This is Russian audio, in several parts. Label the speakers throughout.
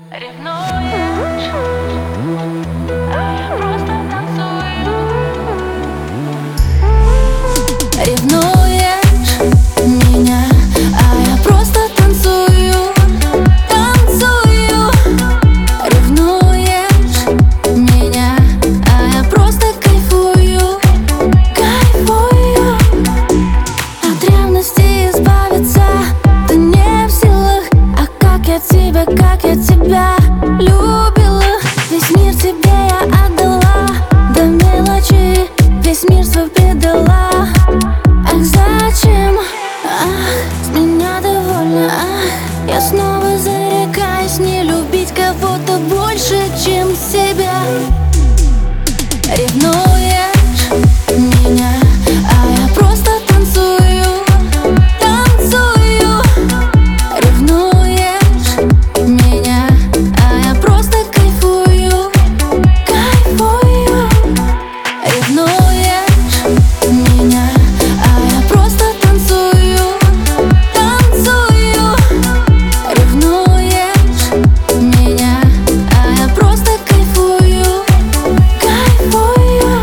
Speaker 1: Ревнуешь, а я просто танцую.
Speaker 2: Ревнуешь меня, а я просто танцую, танцую. Ревнуешь меня, а я просто кайфую, кайфую. От ревности избавиться ты не в силах. А как я тебя любила. Весь мир тебе я отдала, до мелочи весь мир свой предала. Ах, зачем? Ах, с меня довольна. Ах, я снова зарекаюсь не любить кого-то больше, чем себя. Ревнуешь меня, а я просто танцую, танцую. Ревнуешь меня, а я просто кайфую, кайфую. Ревнуешь меня, а я просто танцую, танцую. Ревнуешь меня, а я просто кайфую, кайфую.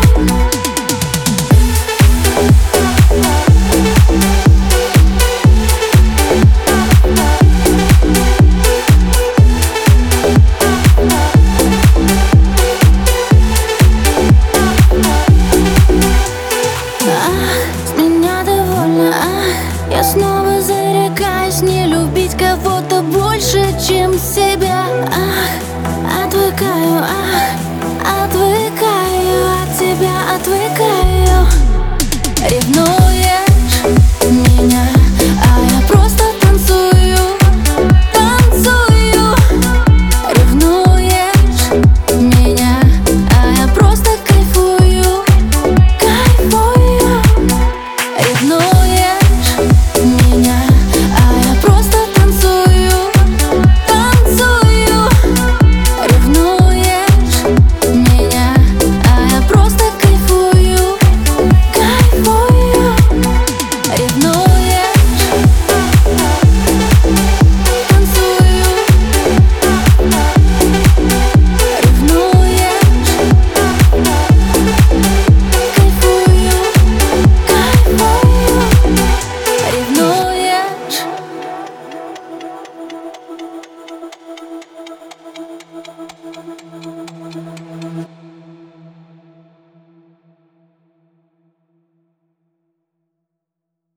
Speaker 2: Ах, с меня довольна. Ах, я снова зарекаюсь не любить кого-то больше, чем себя.